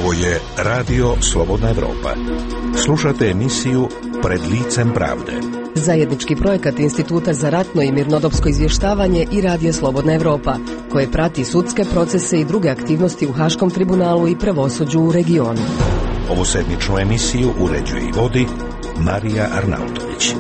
Ovo je Radio Slobodna Evropa. Slušate emisiju Pred licem pravde. Zajednički projekat Instituta za ratno i mirnodopsko izvještavanje i Radio Slobodna Evropa, koje prati sudske procese i druge aktivnosti u Haškom tribunalu i pravosuđu u regionu. Ovu sedmičnu emisiju uređuje i vodi Marija Arnautović.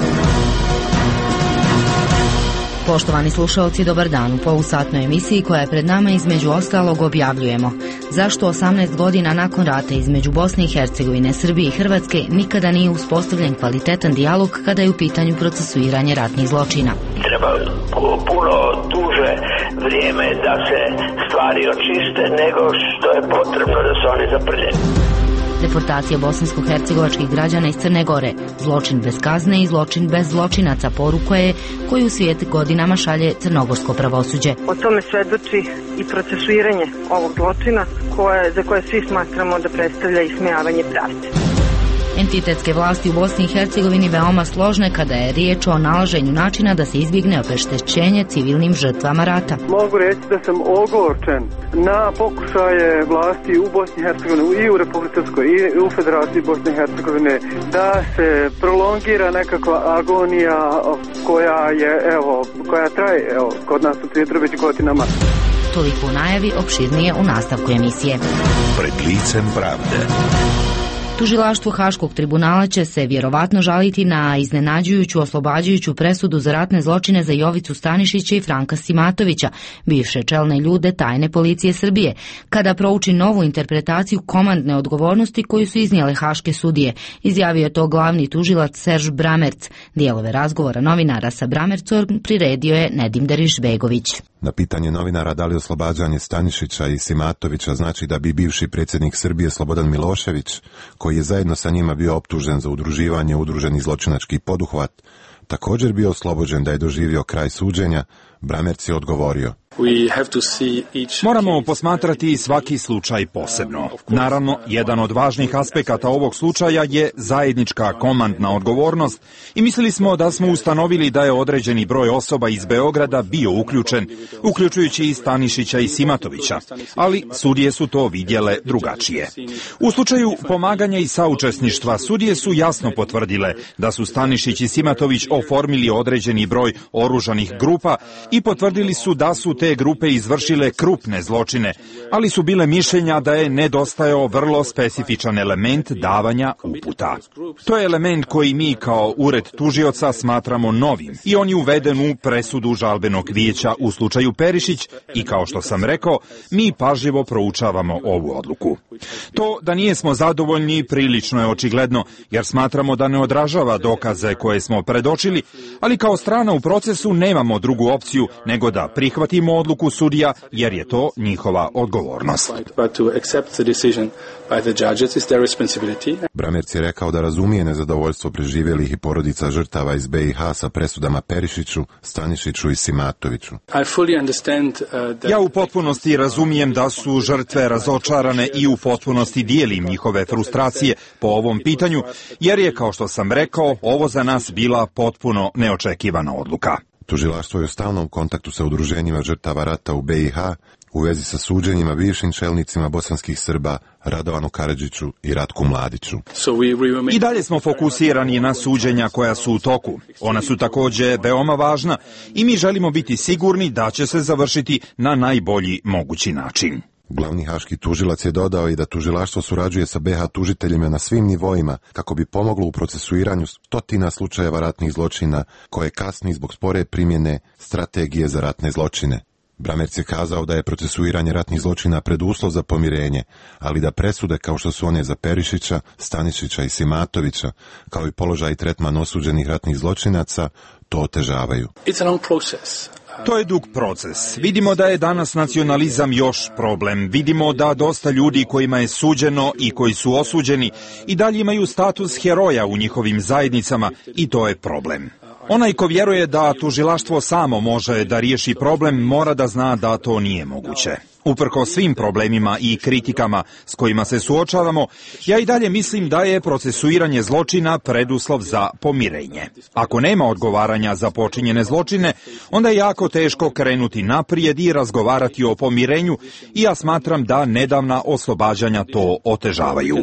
Poštovani slušalci, dobar dan. U polusatnoj emisiji koja je pred nama između ostalog objavljujemo zašto 18 godina nakon rata između Bosne i Hercegovine, Srbije i Hrvatske nikada nije uspostavljen kvalitetan dijalog kada je u pitanju procesuiranje ratnih zločina. Treba puno duže vrijeme da se stvari očiste nego što je potrebno da se oni zaprljaju. Deportacija bosansko-hercegovačkih građana iz Crne Gore, zločin bez kazne i zločin bez zločinaca, poruka je koju svijet godinama šalje crnogorsko pravosuđe. O tome svedoči i procesuiranje ovog zločina za koje svi smatramo da predstavlja ismijavanje pravde. Entitetske vlasti u Bosni i Hercegovini veoma složne kada je riječ o nalaženju načina da se izbjegne obeštećenje civilnim žrtvama rata. Mogu reći da sam ogorčen na pokušaje vlasti u Bosni i Hercegovini i u Republici Srpskoj i u Federaciji Bosne i Hercegovine da se prolongira nekakva agonija koja traje kod nas u Centru već godinama. Toliko u najavi, opširnije u nastavku emisije. Pred licem pravde. Tužilaštvo Haškog tribunala će se vjerovatno žaliti na iznenađujuću oslobađajuću presudu za ratne zločine za Jovicu Stanišića i Franka Simatovića, bivše čelne ljude tajne policije Srbije, kada prouči novu interpretaciju komandne odgovornosti koju su iznijele haške sudije. Izjavio je to glavni tužilac Serž Bramerc. Dijelove razgovora novinara sa Bramercom priredio je Nedim Derišbegović. Na pitanje novinara da li oslobađanje Stanišića i Simatovića znači da bi bivši predsjednik Srbije Slobodan Milošević, koji je zajedno sa njima bio optužen za udruživanje udruženih zločinački poduhvat, također bio oslobođen da je doživio kraj suđenja, Bramerc je odgovorio: Moramo posmatrati svaki slučaj posebno. Naravno, jedan od važnih aspekata ovog slučaja je zajednička komandna odgovornost i mislili smo da smo ustanovili da je određeni broj osoba iz Beograda bio uključen, uključujući i Stanišića i Simatovića, ali sudije su to vidjele drugačije. U slučaju pomaganja i saučesništva sudije su jasno potvrdile da su Stanišić i Simatović oformili određeni broj oružanih grupa i potvrdili su da su te grupe izvršile krupne zločine, ali su bile mišljenja da je nedostajao vrlo specifičan element davanja uputa. To je element koji mi kao ured tužioca smatramo novim i on je uveden u presudu žalbenog vijeća u slučaju Perišić i kao što sam rekao, mi pažljivo proučavamo ovu odluku. To da nijesmo zadovoljni prilično je očigledno, jer smatramo da ne odražava dokaze koje smo predočili, ali kao strana u procesu nemamo drugu opciju nego da prihvatimo odluku sudija, jer je to njihova odgovornost. Bramerc je rekao da razumije nezadovoljstvo preživjelih i porodica žrtava iz BiH sa presudama Perišiću, Stanišiću i Simatoviću. Ja u potpunosti razumijem da su žrtve razočarane i u potpunosti dijelim njihove frustracije po ovom pitanju, jer je, kao što sam rekao, ovo za nas bila potpuno neočekivana odluka. Tužilaštvo je u stalnom kontaktu sa udruženjima žrtava rata u BiH u vezi sa suđenjima bivšim čelnicima bosanskih Srba Radovanu Karadžiću i Ratku Mladiću. I dalje smo fokusirani na suđenja koja su u toku. Ona su također veoma važna i mi želimo biti sigurni da će se završiti na najbolji mogući način. Glavni haški tužilac je dodao i da tužilaštvo surađuje sa BiH tužiteljima na svim nivoima kako bi pomoglo u procesuiranju stotina slučajeva ratnih zločina koje kasni zbog spore primjene strategije za ratne zločine. Bramerc je kazao da je procesuiranje ratnih zločina preduslov za pomirenje, ali da presude kao što su one za Perišića, Stanišića i Simatovića, kao i položaj i tretman osuđenih ratnih zločinaca, to otežavaju. To je dug proces. Vidimo da je danas nacionalizam još problem. Vidimo da dosta ljudi kojima je suđeno i koji su osuđeni i dalje imaju status heroja u njihovim zajednicama i to je problem. Onaj ko vjeruje da tužilaštvo samo može da riješi problem, mora da zna da to nije moguće. Uprkos svim problemima i kritikama s kojima se suočavamo, ja i dalje mislim da je procesuiranje zločina preduslov za pomirenje. Ako nema odgovaranja za počinjene zločine, onda je jako teško krenuti naprijed i razgovarati o pomirenju i ja smatram da nedavna oslobađanja to otežavaju.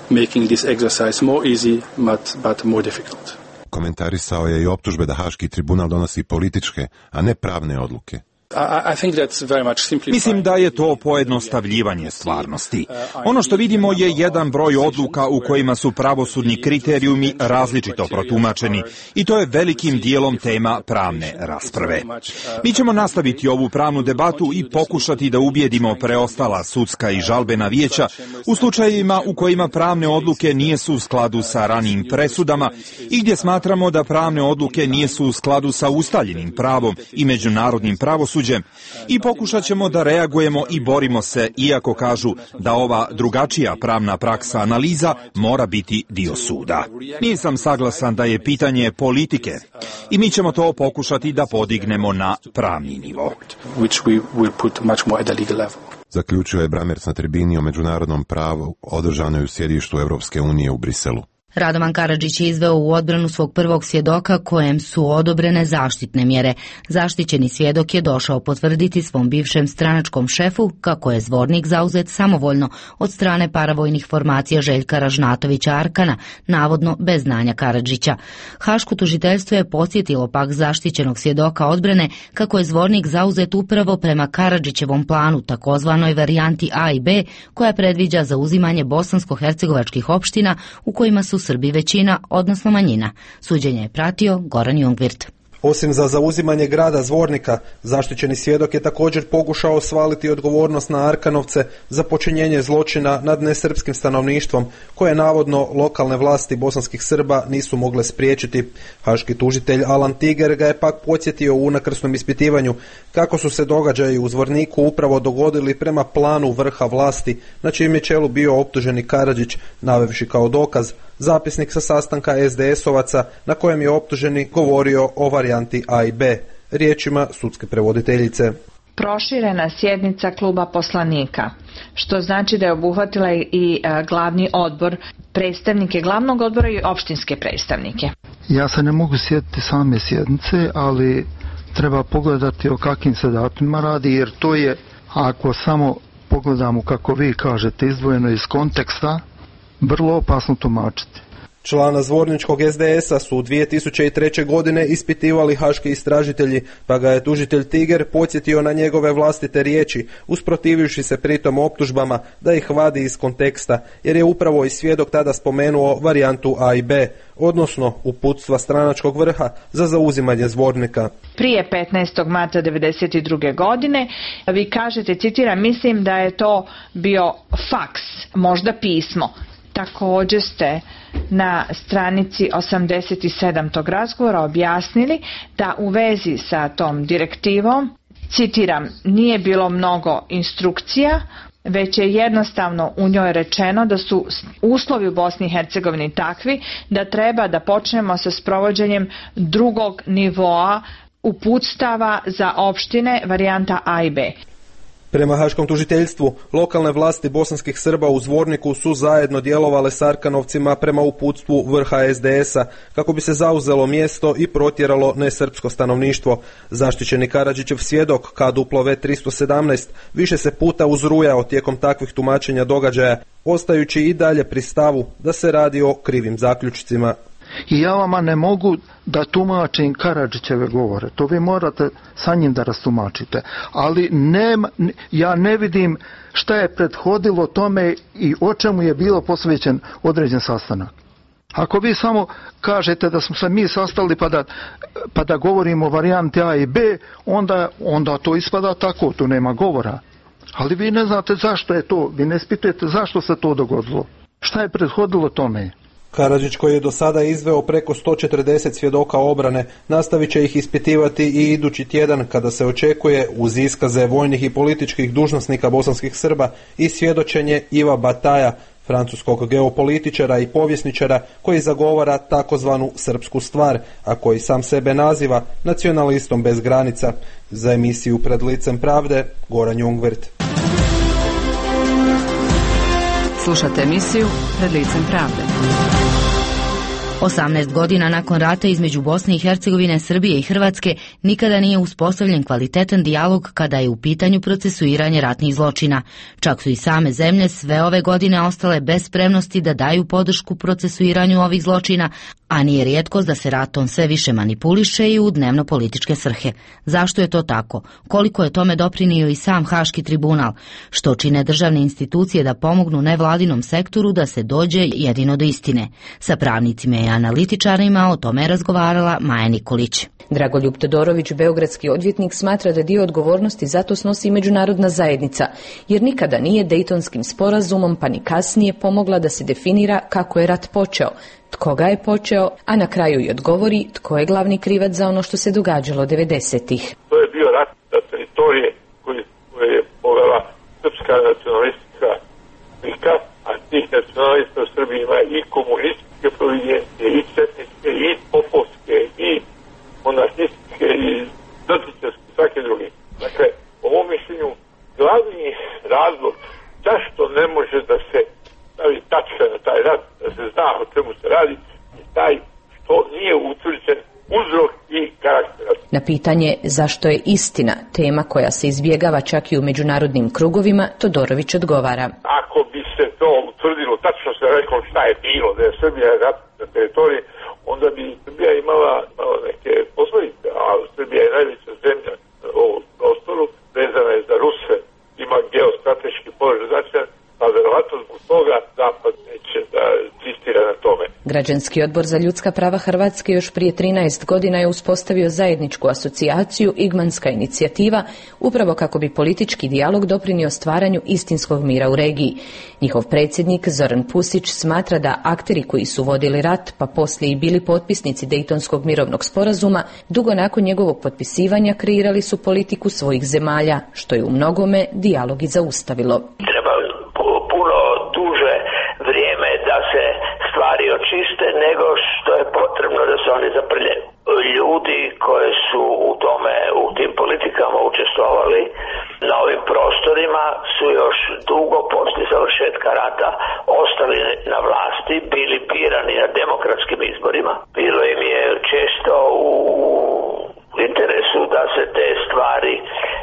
Komentarisao je i optužbe da Haški tribunal donosi političke, a ne pravne odluke. Mislim da je to pojednostavljivanje stvarnosti. Ono što vidimo je jedan broj odluka u kojima su pravosudni kriterijumi različito protumačeni i to je velikim dijelom tema pravne rasprave. Mi ćemo nastaviti ovu pravnu debatu i pokušati da ubijedimo preostala sudska i žalbena vijeća u slučajevima u kojima pravne odluke nisu u skladu sa ranijim presudama i gdje smatramo da pravne odluke nisu u skladu sa ustaljenim pravom i međunarodnim pravosuđem i pokušat ćemo da reagujemo i borimo se, iako kažu da ova drugačija pravna praksa analiza mora biti dio suda. Nisam saglasan da je pitanje politike i mi ćemo to pokušati da podignemo na pravni nivo. Zaključio je Bramerc na tribini o međunarodnom pravu održanoj u sjedištu Europske unije u Briselu. Radovan Karadžić je izveo u odbranu svog prvog svjedoka kojem su odobrene zaštitne mjere. Zaštićeni svjedok je došao potvrditi svom bivšem stranačkom šefu kako je Zvornik zauzet samovoljno od strane paravojnih formacija Željka Ražnatovića Arkana, navodno bez znanja Karadžića. Haško tužiteljstvo je podsjetilo pak zaštićenog svjedoka odbrane kako je Zvornik zauzet upravo prema Karadžićevom planu, takozvanoj varijanti A i B, koja predviđa zauzimanje bosansko-hercegovačkih opština u kojima su Srbi većina, odnosno manjina. Suđenje je pratio Goran Jungwirth. Osim za zauzimanje grada Zvornika, zaštićeni svjedok je također pokušao svaliti odgovornost na Arkanovce za počinjenje zločina nad nesrpskim stanovništvom, koje navodno lokalne vlasti bosanskih Srba nisu mogle spriječiti. Haški tužitelj Alan Tiger ga je pak podsjetio u unakrsnom ispitivanju kako su se događaji u Zvorniku upravo dogodili prema planu vrha vlasti, na čijem je čelu bio optuženi Karadžić, navevši kao dokaz zapisnik sa sastanka SDS-ovaca na kojem je optuženi govorio o varijanti A i B, riječima sudske prevoditeljice. Proširena sjednica kluba poslanika, što znači da je obuhvatila i glavni odbor, predstavnike glavnog odbora i opštinske predstavnike. Ja se ne mogu sjetiti same sjednice, ali treba pogledati o kakvim se datumima radi, jer to je, ako samo pogledamo kako vi kažete, izdvojeno iz konteksta, vrlo opasno tumačiti. Člana Zvorničkog SDS-a su 2003. godine ispitivali haški istražitelji, pa ga je tužitelj Tiger podsjetio na njegove vlastite riječi, usprotivivši se pritom optužbama da ih vadi iz konteksta, jer je upravo i svjedok tada spomenuo varijantu A i B, odnosno uputstva stranačkog vrha za zauzimanje Zvornika. Prije 15. marta 1992. godine vi kažete, citiram, mislim da je to bio faks, možda pismo. Također ste na stranici 87 tog razgovora objasnili da u vezi sa tom direktivom, citiram, nije bilo mnogo instrukcija, već je jednostavno u njoj rečeno da su uslovi u Bosni i Hercegovini takvi da treba da počnemo sa sprovođenjem drugog nivoa uputstava za opštine varijanta A i B. Prema haškom tužiteljstvu, lokalne vlasti bosanskih Srba u Zvorniku su zajedno djelovale s Arkanovcima prema uputstvu vrha SDS-a kako bi se zauzelo mjesto i protjeralo nesrpsko stanovništvo. Zaštićeni Karadžićev svjedok KW 317 više se puta uzrujao tijekom takvih tumačenja događaja, ostajući i dalje pri stavu da se radi o krivim zaključcima. I ja vama ne mogu da tumačim Karadžićeve govore, to vi morate sa njim da rastumačite, ali ja ne vidim šta je prethodilo tome i o čemu je bilo posvećen određen sastanak. Ako vi samo kažete da smo se mi sastali pa da govorimo o varijanti A i B, onda to ispada tako, tu nema govora. Ali vi ne znate zašto je to, vi ne ispitujete zašto se to dogodilo, šta je prethodilo tome. Karadžić, koji je do sada izveo preko 140 svjedoka obrane, nastavit će ih ispitivati i idući tjedan kada se očekuje, uz iskaze vojnih i političkih dužnosnika bosanskih Srba, i svjedočenje Iva Bataja, francuskog geopolitičara i povjesničara koji zagovara takozvanu srpsku stvar, a koji sam sebe naziva nacionalistom bez granica. Za emisiju Pred licem pravde, Goran Jungwirth. Slušate emisiju Pred licem pravde. 18 godina nakon rata između Bosne i Hercegovine, Srbije i Hrvatske nikada nije uspostavljen kvalitetan dijalog kada je u pitanju procesuiranje ratnih zločina. Čak su i same zemlje sve ove godine ostale bez spremnosti da daju podršku procesuiranju ovih zločina, a nije rijetkost da se ratom sve više manipuliše i u dnevno-političke svrhe. Zašto je to tako? Koliko je tome doprinio i sam Haški tribunal? Što čine državne institucije da pomognu nevladinom sektoru da se dođe jedino do istine? Sa pravnicima i analitičarima o tome je razgovarala Maja Nikolić. Dragoljub Todorović, beogradski odvjetnik, smatra da dio odgovornosti zato snosi i međunarodna zajednica, jer nikada nije Dejtonskim sporazumom pa ni kasnije pomogla da se definira kako je rat počeo, tko ga je počeo, a na kraju i odgovori tko je glavni krivac za ono što se događalo 90-ih. To je bio rat na teritorije koje je povela srpska nacionalistička slika, a tih nacionalista u Srbiji ima i komunističke providencije, i četničke, i popovske, i monarhističke, i dotičarske, svake druge. Dakle, po mom mišljenju, glavni razlog zašto ne može da se stavi tačka na taj rat, da se zna o čemu se radi, je taj što nije utvrđen uzrok i karakter. Na pitanje zašto je istina tema koja se izbjegava čak i u međunarodnim krugovima, Todorović odgovara. Ako bi se to utvrdilo, tačno se rekao šta je bilo, da je Srbija rat na teritoriji, onda bi Srbija imala neke posljedice, a Srbija je najveća zemlja na ovom prostoru, vezana je za Ruse, ima geostrateški položaj značajan, a verovatno zbog toga Zapad neće da insistira na tome. Građanski odbor za ljudska prava Hrvatske još prije 13 godina je uspostavio zajedničku asocijaciju Igmanska inicijativa, upravo kako bi politički dijalog doprinio stvaranju istinskog mira u regiji. Njihov predsjednik Zoran Pusić smatra da akteri koji su vodili rat, pa poslije i bili potpisnici Dejtonskog mirovnog sporazuma, dugo nakon njegovog potpisivanja kreirali su politiku svojih zemalja, što je u mnogome dijalog i zaustavilo. Vrijeme da se stvari očiste nego što je potrebno da se oni zaprljaju. Ljudi koji su u tim politikama učestvovali na ovim prostorima su još dugo poslije završetka rata ostali na vlasti, bili birani na demokratskim izborima. Bilo im je često u interesu da se te stvari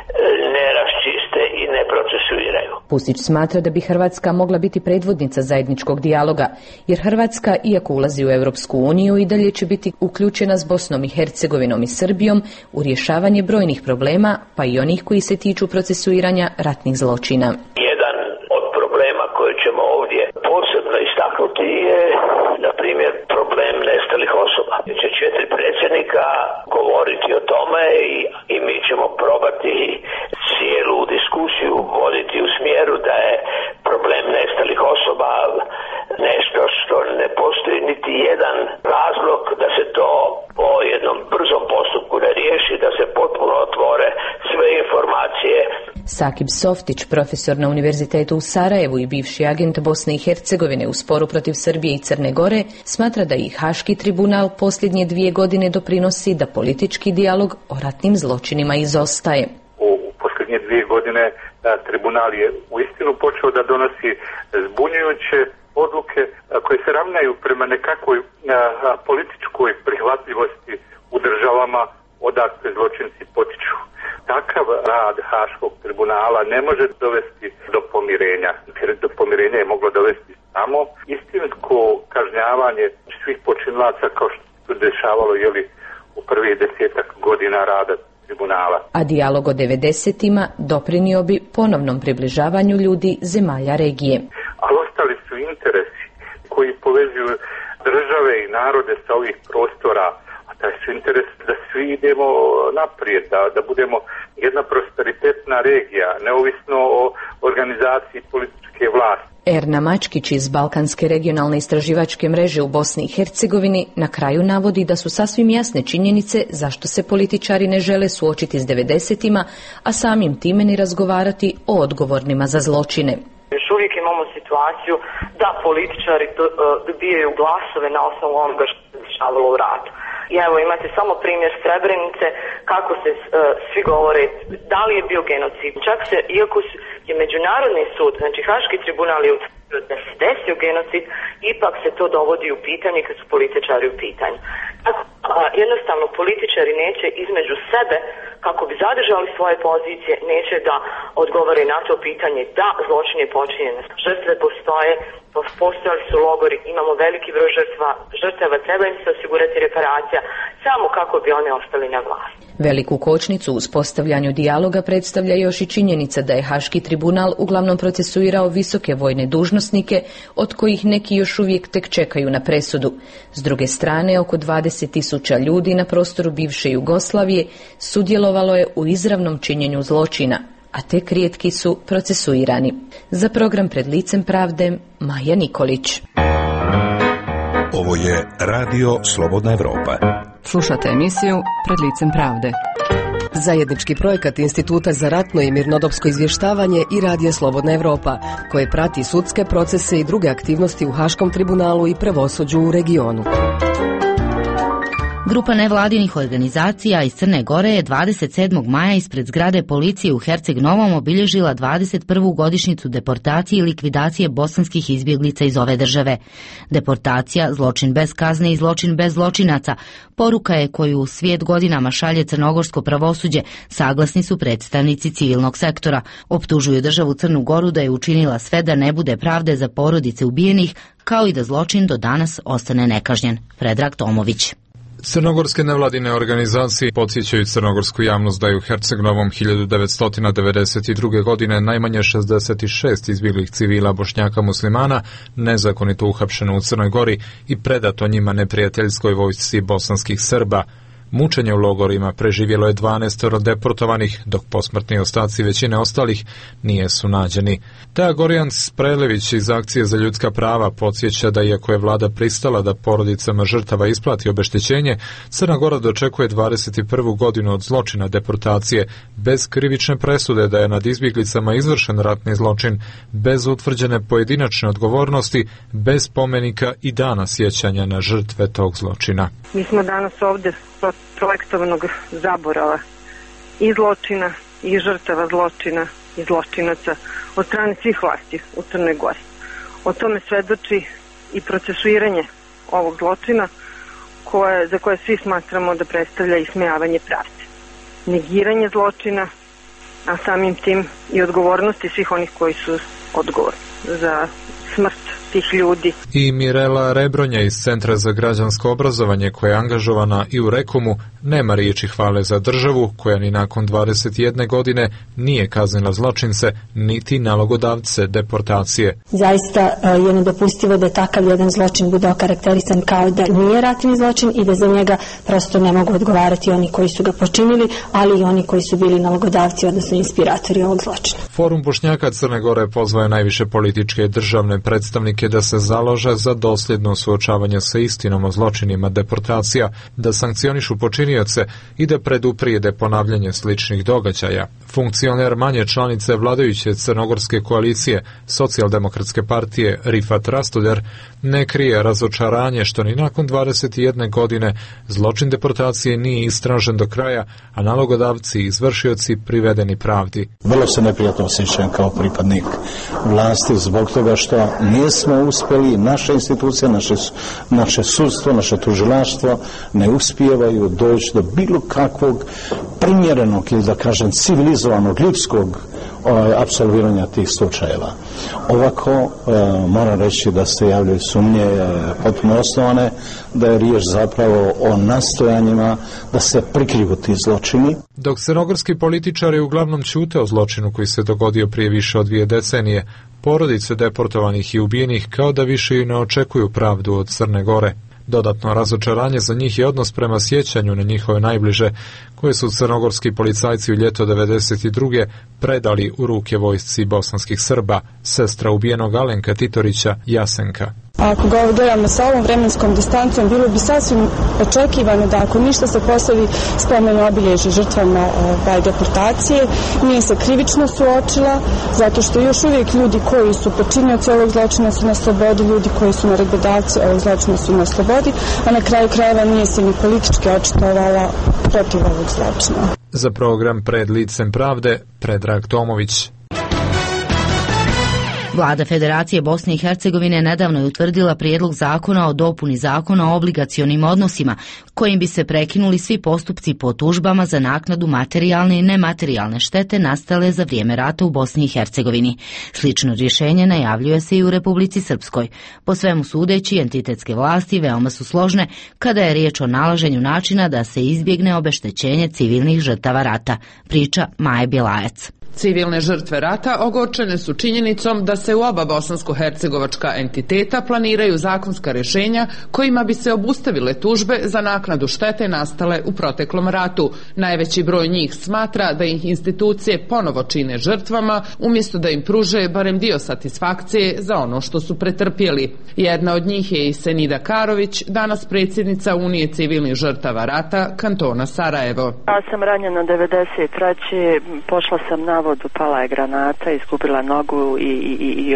ne raščiste i ne procesuiraju. Pusić smatra da bi Hrvatska mogla biti predvodnica zajedničkog dijaloga, jer Hrvatska, iako ulazi u Europsku uniju, i dalje će biti uključena s Bosnom i Hercegovinom i Srbijom u rješavanje brojnih problema, pa i onih koji se tiču procesuiranja ratnih zločina. Jedan od problema koje ćemo ovdje posebno istaknuti je, na primjer, problem nestalih osoba. Će 4 predsjednika govoriti o tome i mi ćemo probati cijelu diskusiju voditi u smjeru da je problem nestalih osoba nešto što ne postoji niti jedan razlog da se to po jednom brzom postupku ne riješi, da se potpuno otvore sve informacije. Sakib Softić, profesor na Univerzitetu u Sarajevu i bivši agent Bosne i Hercegovine u sporu protiv Srbije i Crne Gore, smatra da i Haški tribunal posljednje 2 godine doprinosi da politički dijalog o ratnim zločinima izostaje. U posljednje 2 godine tribunal je uistinu počeo da donosi zbunjujuće odluke koje se ravnaju prema nekakvoj političkoj prihvatljivosti u državama odakle zločinci potiču. Takav rad Haškog tribunala ne može dovesti do pomirenja. Do pomirenja je moglo dovesti samo istinsko kažnjavanje svih počinilaca kao što se dešavalo u prvih 10 godina rada tribunala. A dijalog o 90-ima doprinio bi ponovnom približavanju ljudi zemalja regije. Ali ostali su interesi koji povezuju države i narode sa ovih prostora, a taj su interes da svi idemo naprijed, da budemo jedna prosperitetna regija, neovisno o organizaciji političke vlasti. Erna Mačkić iz Balkanske regionalne istraživačke mreže u Bosni i Hercegovini na kraju navodi da su sasvim jasne činjenice zašto se političari ne žele suočiti s 90-ima, a samim time ni razgovarati o odgovornima za zločine. Još uvijek imamo situaciju da političari dobijaju glasove na osnovu onoga što se dešavalo u ratu. I evo imate samo primjer Srebrenice kako se svi govore da li je bio genocid. Čak se, iako je Međunarodni sud, znači Haški tribunal je da se desio genocid, ipak se to dovodi u pitanje kad su političari u pitanju. Jednostavno političari neće između sebe, kako bi zadržali svoje pozicije, neće da odgovore na to pitanje da zločin je počinjen. Žrtve postoje, postojali su logori, imamo veliki broj žrtava, treba im se osigurati reparacija, samo kako bi one ostali na vlasti. Veliku kočnicu u uspostavljanju dijaloga predstavlja još i činjenica da je Haški tribunal uglavnom procesuirao visoke vojne dužnosnike, od kojih neki još uvijek tek čekaju na presudu. S druge strane, oko 20.000 ljudi na prostoru bivše Jugoslavije sudjelovalo je u izravnom činjenju zločina, a tek rijetki su procesuirani. Za program Pred licem pravde, Maja Nikolić. Ovo je Radio Slobodna Evropa. Slušate emisiju Pred licem pravde. Zajednički projekat Instituta za ratno i mirnodopsko izvještavanje i Radija Slobodna Evropa, koje prati sudske procese i druge aktivnosti u Haškom tribunalu i pravosuđu u regionu. Grupa nevladinih organizacija iz Crne Gore je 27. maja ispred zgrade policije u Herceg Novom obilježila 21. godišnjicu deportacije i likvidacije bosanskih izbjeglica iz ove države. Deportacija, zločin bez kazne i zločin bez zločinaca, poruka je koju svijet godinama šalje crnogorsko pravosuđe, saglasni su predstavnici civilnog sektora. Optužuju državu Crnu Goru da je učinila sve da ne bude pravde za porodice ubijenih, kao i da zločin do danas ostane nekažnjen. Predrag Tomović. Crnogorske nevladine organizacije podsjećaju crnogorsku javnost da je u Herceg Novom 1992. godine najmanje 66 izbjeglih civila Bošnjaka muslimana nezakonito uhapšeno u Crnoj Gori i predato njima neprijateljskoj vojsci bosanskih Srba. Mučenje u logorima preživjelo je 12 deportovanih, dok posmrtni ostaci većine ostalih nijesu nađeni. Teja Gorjans-Prelević iz Akcije za ljudska prava podsjeća da iako je vlada pristala da porodicama žrtava isplati obeštećenje, Crna Gora dočekuje 21. godinu od zločina deportacije, bez krivične presude da je nad izbjeglicama izvršen ratni zločin, bez utvrđene pojedinačne odgovornosti, bez spomenika i dana sjećanja na žrtve tog zločina. Mi smo danas ovdje projektovanog zaborava i zločina i žrtava zločina i zločinaca od strane svih vlasti u Crnoj Gori. O tome svedoči i procesuiranje ovog zločina za koje svi smatramo da predstavlja ismejavanje pravde. Negiranje zločina, a samim tim i odgovornosti svih onih koji su odgovorni za smrt tih ljudi. I Mirela Rebronja iz Centra za građansko obrazovanje, koja je angažovana i u Rekomu, nema riječi hvale za državu koja ni nakon 21 godine nije kaznila zločince niti nalogodavce deportacije. Zaista je nedopustivo da takav jedan zločin bude okarakterisan kao da nije ratni zločin i da za njega prosto ne mogu odgovarati oni koji su ga počinili, ali i oni koji su bili nalogodavci, odnosno inspiratori ovog zločina. Forum Bošnjaka Crne Gore pozvao najviše političke i državne predstavnike da se založe za dosljedno suočavanje sa istinom o zločinima deportacija, da sankcionišu počinioce i da preduprijede ponavljanje sličnih događaja. Funkcioner manje članice vladajuće crnogorske koalicije Socijaldemokratske partije Rifat Rastoder ne krije razočaranje što ni nakon 21 godine zločin deportacije nije istražen do kraja, a nalogodavci i izvršioci privedeni pravdi. Vrlo se neprijatno osjećam kao pripadnik vlasti zbog toga što nismo uspjeli, naše institucije, naše sudstvo, naše tužilaštvo ne uspijevaju doći do bilo kakvog primjerenog ili da kažem civilizovanog ljudskog apsolviranja tih slučajeva. Ovako moram reći da se javljaju sumnje potpuno osnovane, da je riječ zapravo o nastojanjima da se prikriju ti zločini. Dok crnogorski političari uglavnom ćute o zločinu koji se dogodio prije više od 2 decenije, porodice deportovanih i ubijenih kao da više i ne očekuju pravdu od Crne Gore. Dodatno razočaranje za njih je odnos prema sjećanju na njihove najbliže, koje su crnogorski policajci u ljeto 1992. predali u ruke vojsci bosanskih Srba, sestra ubijenog Alenka Titorića, Jasenka. Ako ga gledamo sa ovom vremenskom distancom, bilo bi sasvim očekivano da ako ništa se postavi spomen obilježje žrtvama deportacije, nije se krivično suočila, zato što još uvijek ljudi koji su počinioci ovog zločina su na slobodi, ljudi koji su naredbodavci ovog zločina su na slobodi, a na kraju krajeva nije se ni politički očitovala protiv ovog zločina. Za program Pred licem pravde, Predrag Tomović. Vlada Federacije Bosne i Hercegovine nedavno je utvrdila prijedlog zakona o dopuni zakona o obligacionim odnosima, kojim bi se prekinuli svi postupci po tužbama za naknadu materijalne i nematerijalne štete nastale za vrijeme rata u Bosni i Hercegovini. Slično rješenje najavljuje se i u Republici Srpskoj. Po svemu sudeći, entitetske vlasti veoma su složne kada je riječ o nalaženju načina da se izbjegne obeštećenje civilnih žrtava rata, priča Maja Bjelajac. Civilne žrtve rata ogorčene su činjenicom da se u oba bosansko-hercegovačka entiteta planiraju zakonska rješenja kojima bi se obustavile tužbe za naknadu štete nastale u proteklom ratu. Najveći broj njih smatra da ih institucije ponovo čine žrtvama umjesto da im pruže barem dio satisfakcije za ono što su pretrpjeli. Jedna od njih je i Senida Karović, danas predsjednica Unije civilnih žrtava rata kantona Sarajevo. Ja sam ranjena 93. Pošla sam na vodu, pala je granata, izgubila nogu i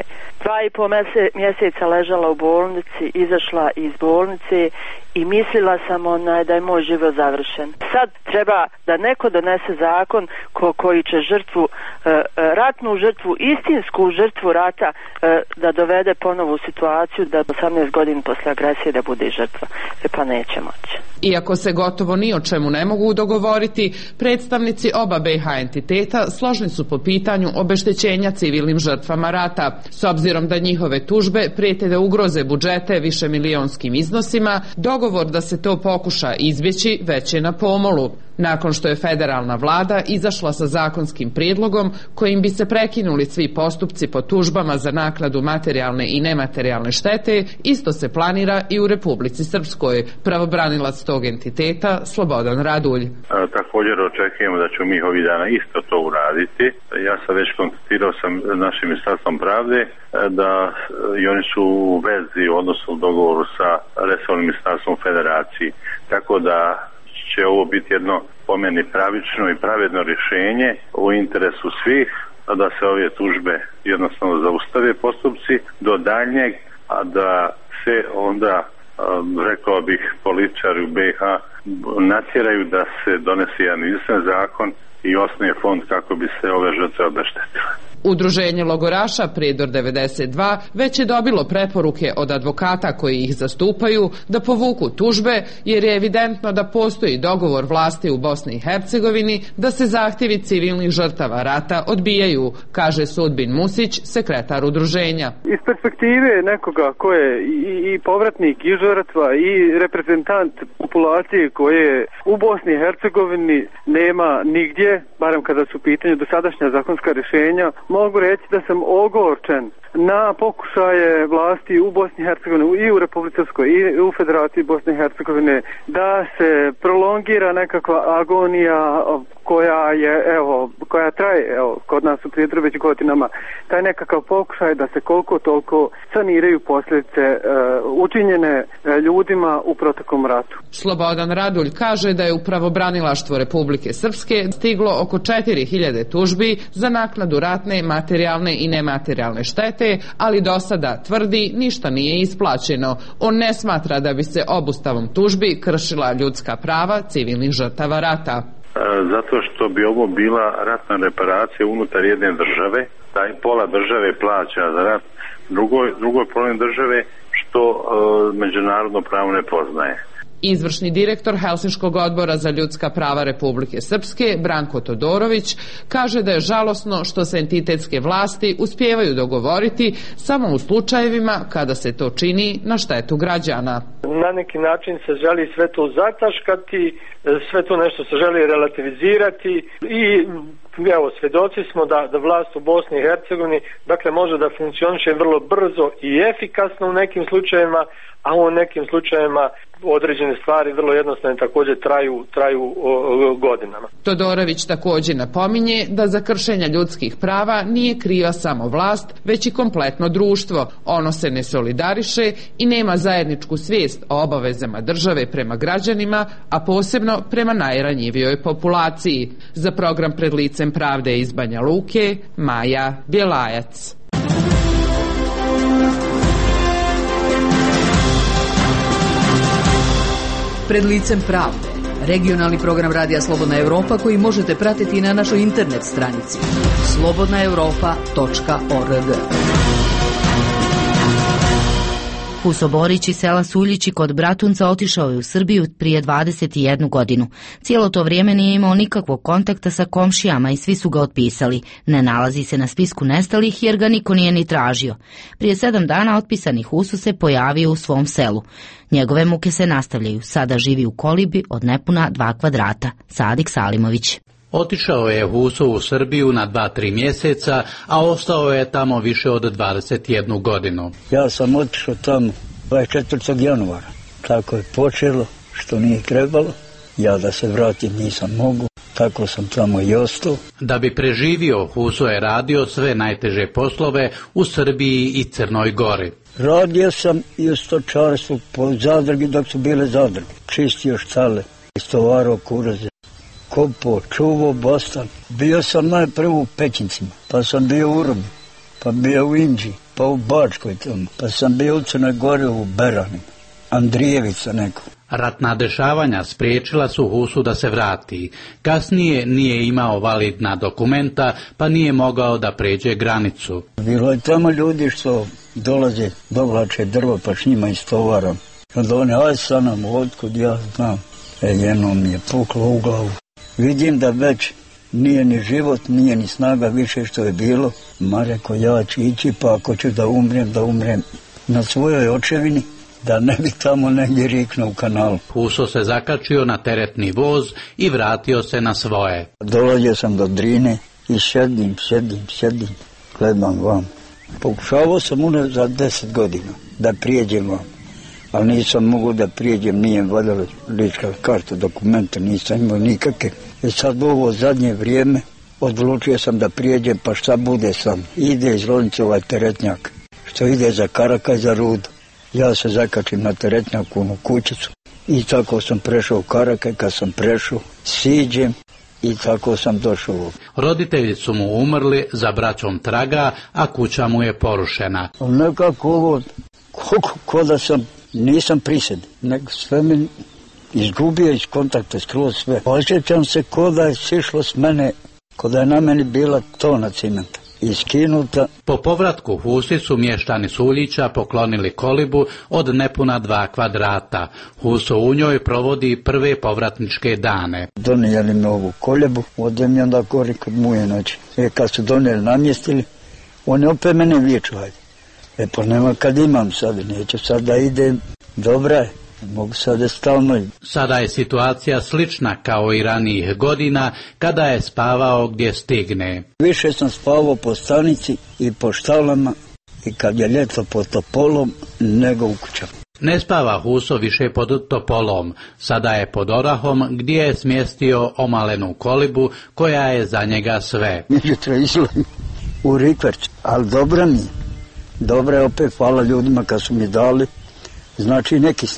2,5 mjeseca ležala u bolnici, izašla iz bolnice i mislila sam da je moj život završen. Sad treba da neko donese zakon koji će žrtvu, ratnu žrtvu, istinsku žrtvu rata da dovede ponovo u situaciju da 18 godina posle agresije da bude žrtva. Pa neće moći. Iako se gotovo ni o čemu ne mogu dogovoriti, predstavnici oba BiH entiteta složni su po pitanju obeštećenja civilnim žrtvama rata. S obzirom da njihove tužbe prijete da ugroze budžete višemilijonskim iznosima, dogovor da se to pokuša izbjeći već je na pomolu. Nakon što je federalna vlada izašla sa zakonskim prijedlogom kojim bi se prekinuli svi postupci po tužbama za naknadu materijalne i nematerijalne štete, isto se planira i u Republici Srpskoj. Pravobranilac tog entiteta Slobodan Radulj. Također očekujemo da ćemo mi ovih dana isto to uraditi. Ja sam već kontaktirao sa našim ministarstvom pravde da i oni su u vezi, odnosno u dogovoru sa resornim ministarstvom federaciji. Tako da će ovo biti jedno po meni pravično i pravedno rješenje u interesu svih, da se ove tužbe jednostavno zaustave postupci do daljnjeg, a da se onda, rekao bih, političari u BiH natjeraju da se donese jedan jedinstven zakon i osnuje fond kako bi se ove žrtve obeštetile. Udruženje logoraša Prijedor 92 već je dobilo preporuke od advokata koji ih zastupaju da povuku tužbe, jer je evidentno da postoji dogovor vlasti u Bosni i Hercegovini da se zahtjevi civilnih žrtava rata odbijaju, kaže Sudbin Musić, sekretar udruženja. Iz perspektive nekoga ko je i povratnik i žrtva i reprezentant populacije koje u Bosni i Hercegovini nema nigdje, barem kada su u pitanju dosadašnja zakonska rješenja, mogu reći da sam ogorčen na pokušaje vlasti u Bosni i Hercegovini i u Republici Srpskoj i u Federaciji Bosne i Hercegovine da se prolongira nekakva agonija koja traje kod nas u Prijedoru već godinama. Taj nekakav pokušaj da se koliko toliko saniraju posljedice učinjene ljudima u proteklom ratu. Slobodan Radulj kaže da je u pravobranilaštvo Republike Srpske stiglo oko 4000 tužbi za naknadu ratne, materijalne i nematerijalne štete, ali do sada tvrdi ništa nije isplaćeno. On ne smatra da bi se obustavom tužbi kršila ljudska prava civilnih žrtava rata. Zato što bi ovo bila ratna reparacija unutar jedne države, taj pola države plaća za rat, drugoj problem države što međunarodno pravo ne poznaje. Izvršni direktor Helsinškog odbora za ljudska prava Republike Srpske, Branko Todorović, kaže da je žalosno što se entitetske vlasti uspijevaju dogovoriti samo u slučajevima kada se to čini na štetu građana. Na neki način se želi sve to zataškati, sve to nešto se želi relativizirati i evo, svjedoci smo da vlast u Bosni i Hercegovini može da funkcioniše vrlo brzo i efikasno u nekim slučajevima, a u nekim slučajevima određene stvari vrlo jednostavno također traju godinama. Todorović također napominje da za kršenja ljudskih prava nije kriva samo vlast, već i kompletno društvo. Ono se ne solidariše i nema zajedničku svijest o obavezama države prema građanima, a posebno prema najranjivijoj populaciji. Za program Pred licem pravde iz Banja Luke, Maja Bjelajac. Pred licem pravde. Regionalni program Radija Slobodna Evropa koji možete pratiti na našoj internet stranici slobodnaevropa.org. Huso Borić iz sela Suljići kod Bratunca otišao je u Srbiju prije 21 godinu. Cijelo to vrijeme nije imao nikakvog kontakta sa komšijama i svi su ga otpisali. Ne nalazi se na spisku nestalih jer ga niko nije ni tražio. Prije 7 dana otpisani Huso se pojavio u svom selu. Njegove muke se nastavljaju. Sada živi u kolibi od nepuna 2 kvadrata. Sadik Salimović. Otišao je Huso u Srbiju na 2-3 mjeseca, a ostao je tamo više od 21 godinu. Ja sam otišao tamo 24. januara. Tako je počelo, što nije trebalo. Ja da se vratim nisam mogu, tako sam tamo i ostao. Da bi preživio, Huso je radio sve najteže poslove u Srbiji i Crnoj Gori. Radio sam i u stočarstvu po zadrugi dok su bile zadruge. Čistio štale, istovarao kuroze. Kopo, čuvo, bostan. Bio sam najprvo u Pećincima, pa sam bio u Uromi, pa bio u Inđi, pa u Bačkoj tamo, pa sam bio u Crnoj Gori u Beranima, Andrijevica neko. Ratna dešavanja spriječila su Husu da se vrati. Kasnije nije imao validna dokumenta, pa nije mogao da pređe granicu. Bilo je tamo ljudi što dolaze, dovlače drvo, pa s njima istovaram. Onda one, aj sa nam, otkud ja znam. Jedno mi je puklo u glavu. Vidim da već nije ni život, nije ni snaga više što je bilo. Ma reko, ja ću ići, pa ako ću da umrem na svojoj očevini, da ne bi tamo negdje riknuo u kanalu. Huso se zakačio na teretni voz i vratio se na svoje. Dolazio sam do Drine i sedim, gledam vam. Pokušavao sam za 10 godina da prijeđem vam, ali nisam mogu da prijeđem, nije valjala lička karta, dokumenta, nisam imao nikakve. I sad u ovo zadnje vrijeme odlučio sam da prijeđem, pa šta bude sam. Ide iz Loznice ovaj teretnjak, što ide za Karakaj, za Rudu. Ja se zakačim na teretnjaku u kućicu i tako sam prešao u Karakaj, kad sam prešao, siđem i tako sam došao. Roditelji su mu umrli, za braćom traga, a kuća mu je porušena. Nekako ovo, ko da nisam prised, nego sve mi izgubio iz kontakta, skroz sve. Osjećam se ko da je sišlo s mene, ko da je na meni bila tona cimenta. Iskinuta. Po povratku Husi su mještani Suljića poklonili kolibu od nepuna 2 kvadrata. Huso u njoj provodi prve povratničke dane. Donijeli mi ovu koljebu, odem i onda gori kod muje noći. Kad su donijeli, namjestili, oni opet mene viču, hajde. Pa nema kad imam sad, neću sad da idem, dobra je. Mogu sada stalno. Sada je situacija slična kao i ranijih godina kada je spavao gdje stigne. Više sam spavao po stanici i po štalama i kad je ljeto pod topolom nego u kućama. Ne spava Huso više pod topolom, sada je pod orahom gdje je smjestio omalenu kolibu koja je za njega sve. Jutra izlazim u rikverc, ali dobra mi je. Dobra je opet, hvala ljudima kad su mi dali, znači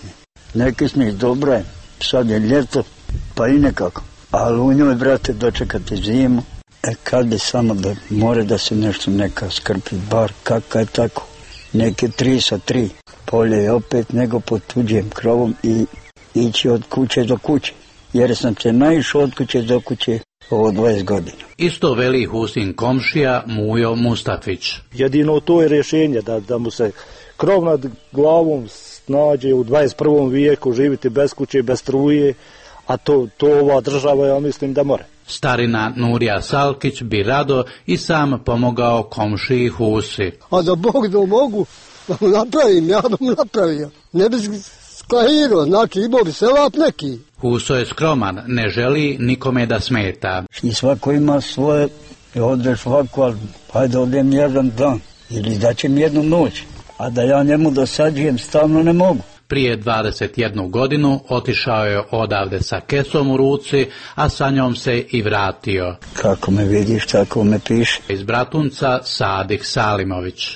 neki sni dobra je, sad je ljeto, pa i nekako. Ali u njoj, brate, dočekati zimu, kad bi samo da more da se nešto neka skrpi, bar kaka je tako, neke 3 sa 3. Polje je opet nego pod tuđim krovom i ići od kuće do kuće, jer sam se naišao od kuće do kuće ovo 20 godina. Isto veli Husin komšija Mujo Mustafić. Jedino to je rješenje, da mu se krov nad glavom nađe u 21. vijeku, živiti bez kuće, bez struje, a to ova država, ja mislim, da more. Starina Nurija Salkić bi rado i sam pomogao komšiji Husi. A da Bog da mogu, da mu napravim, ja da mu napravio. Ne bi sklahirao, znači imao bi selat neki. Huso je skroman, ne želi nikome da smeta. I svako ima svoje, odeš ovako, ali hajde odem jedan dan, ili daćem jednu noć, a da ja njemu dosađujem stalno ne mogu. Prije 21 godinu otišao je odavde sa kesom u ruci, a sa njom se i vratio. Kako me vidiš, tako me piše. Iz Bratunca Sadik Salimović.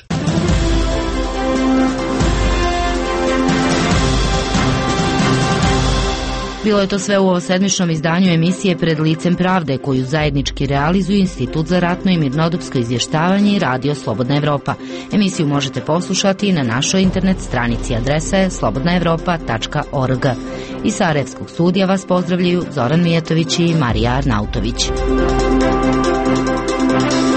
Bilo je to sve u ovosedmičnom izdanju emisije Pred licem pravde, koju zajednički realizuju Institut za ratno i mirnodopsko izvještavanje i Radio Slobodna Evropa. Emisiju možete poslušati na našoj internet stranici, adresa je slobodnaevropa.org. Iz Sarajevskog studija vas pozdravljaju Zoran Mijatović i Marija Arnautović.